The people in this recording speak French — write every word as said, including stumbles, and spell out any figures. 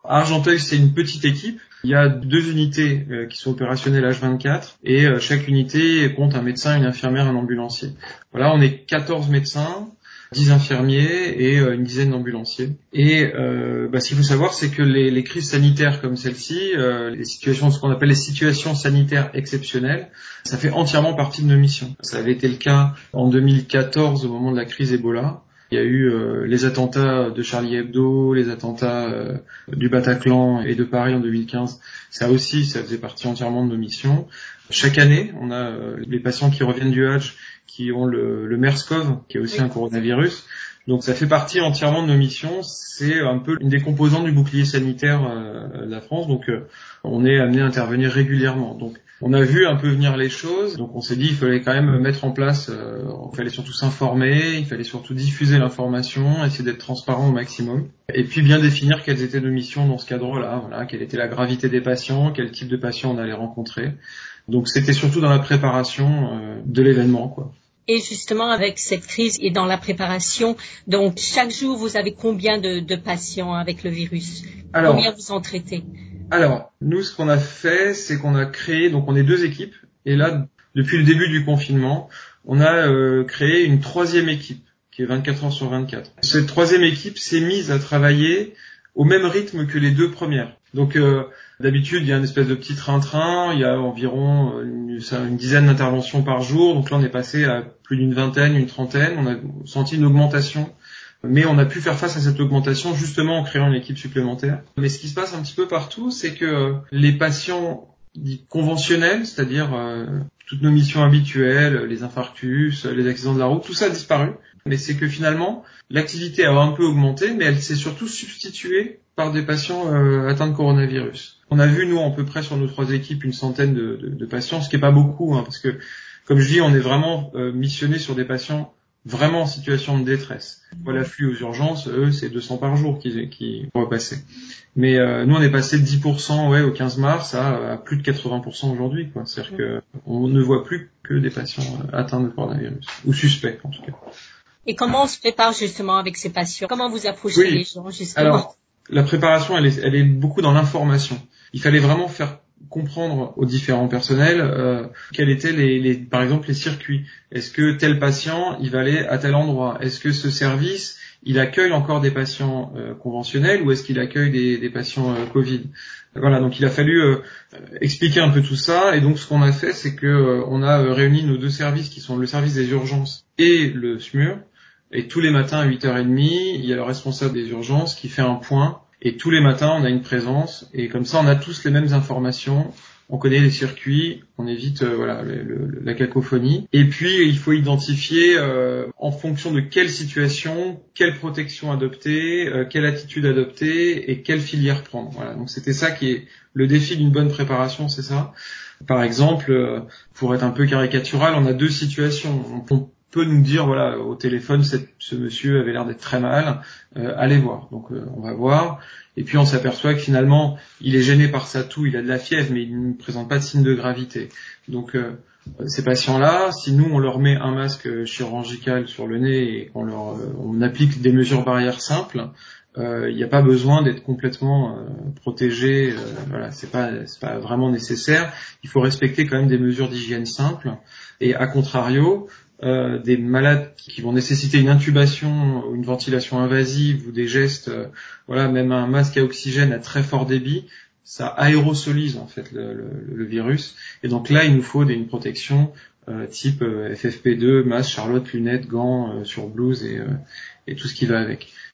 À Argenteuil, c'est une petite équipe. Il y a deux unités euh, qui sont opérationnelles H vingt-quatre et euh, chaque unité compte un médecin, une infirmière, un ambulancier. Voilà, on est quatorze médecins, dix infirmiers et euh, une dizaine d'ambulanciers. Et euh, bah, ce qu'il faut savoir, c'est que les, les crises sanitaires comme celle-ci, euh, les situations, ce qu'on appelle les situations sanitaires exceptionnelles, ça fait entièrement partie de nos missions. Ça avait été le cas en deux mille quatorze au moment de la crise Ebola. Il y a eu euh, les attentats de Charlie Hebdo, les attentats euh, du Bataclan et de Paris en deux mille quinze. Ça aussi, ça faisait partie entièrement de nos missions. Chaque année, on a euh, les patients qui reviennent du Hajj qui ont le, le MERS-CoV, qui est aussi Oui. un coronavirus. Donc ça fait partie entièrement de nos missions. C'est un peu une des composantes du bouclier sanitaire euh, de la France. Donc euh, on est amené à intervenir régulièrement. Donc on a vu un peu venir les choses, donc on s'est dit il fallait quand même mettre en place, euh, il fallait surtout s'informer, il fallait surtout diffuser l'information, essayer d'être transparent au maximum, et puis bien définir quelles étaient nos missions dans ce cadre-là, voilà, quelle était la gravité des patients, quel type de patients on allait rencontrer. Donc c'était surtout dans la préparation euh, de l'événement, quoi. Et justement, avec cette crise et dans la préparation, donc chaque jour, vous avez combien de, de patients avec le virus? Alors, combien vous en traitez? Alors, nous, ce qu'on a fait, c'est qu'on a créé, donc on est deux équipes, et là, depuis le début du confinement, on a euh, créé une troisième équipe, qui est vingt-quatre heures sur vingt-quatre. Cette troisième équipe s'est mise à travailler au même rythme que les deux premières. Donc, euh, d'habitude, il y a une espèce de petit train-train, il y a environ une, une dizaine d'interventions par jour, donc là, on est passé à plus d'une vingtaine, une trentaine, on a senti une augmentation. Mais on a pu faire face à cette augmentation justement en créant une équipe supplémentaire. Mais ce qui se passe un petit peu partout, c'est que les patients dits conventionnels, c'est-à-dire euh, toutes nos missions habituelles, les infarctus, les accidents de la route, tout ça a disparu. Mais c'est que finalement, l'activité a un peu augmenté, mais elle s'est surtout substituée par des patients euh, atteints de coronavirus. On a vu, nous, à peu près sur nos trois équipes, une centaine de, de, de patients, ce qui n'est pas beaucoup, hein, parce que, comme je dis, on est vraiment euh, missionné sur des patients vraiment en situation de détresse. L'afflux aux urgences, eux, c'est deux cents par jour qui, qui vont repasser. Mais euh, nous, on est passé de dix pour cent ouais, au quinze mars à, à plus de quatre-vingts pour cent aujourd'hui, quoi. C'est-à-dire que on ne voit plus que des patients atteints de coronavirus, ou suspects en tout cas. Et comment on se prépare justement avec ces patients? Comment vous approchez Oui. les gens justement? Alors, la préparation, elle est, elle est beaucoup dans l'information. Il fallait vraiment faire comprendre aux différents personnels euh, quels étaient les, les, par exemple les circuits. Est-ce que tel patient il va aller à tel endroit? Est-ce que ce service il accueille encore des patients euh, conventionnels ou est-ce qu'il accueille des, des patients euh, Covid? Voilà, donc il a fallu euh, expliquer un peu tout ça et donc ce qu'on a fait c'est que euh, on a euh, réuni nos deux services qui sont le service des urgences et le S M U R et tous les matins à huit heures trente il y a le responsable des urgences qui fait un point. Et tous les matins, on a une présence, et comme ça, on a tous les mêmes informations. On connaît les circuits, on évite euh, voilà le, le, la cacophonie. Et puis, il faut identifier euh, en fonction de quelle situation, quelle protection adopter, euh, quelle attitude adopter et quelle filière prendre. Voilà. Donc, c'était ça qui est le défi d'une bonne préparation, c'est ça. Par exemple, euh, pour être un peu caricatural, on a deux situations. On peut nous dire, voilà, au téléphone, cette, ce monsieur avait l'air d'être très mal, euh, allez voir. Donc euh, on va voir, et puis on s'aperçoit que finalement, il est gêné par sa toux, il a de la fièvre, mais il ne présente pas de signe de gravité. Donc euh, ces patients-là, si nous on leur met un masque chirurgical sur le nez et qu'on leur, euh, on applique des mesures barrières simples, il euh, n'y a pas besoin d'être complètement euh, protégé. Euh, voilà, c'est pas, c'est pas vraiment nécessaire. Il faut respecter quand même des mesures d'hygiène simples. Et à contrario, Euh, des malades qui vont nécessiter une intubation ou une ventilation invasive ou des gestes, euh, voilà, même un masque à oxygène à très fort débit, ça aérosolise en fait le, le, le virus. Et donc là, il nous faut des, une protection euh, type euh, F F P deux, masque, charlotte, lunettes, gants, euh, sur blouse et, euh, et tout ce qui va avec.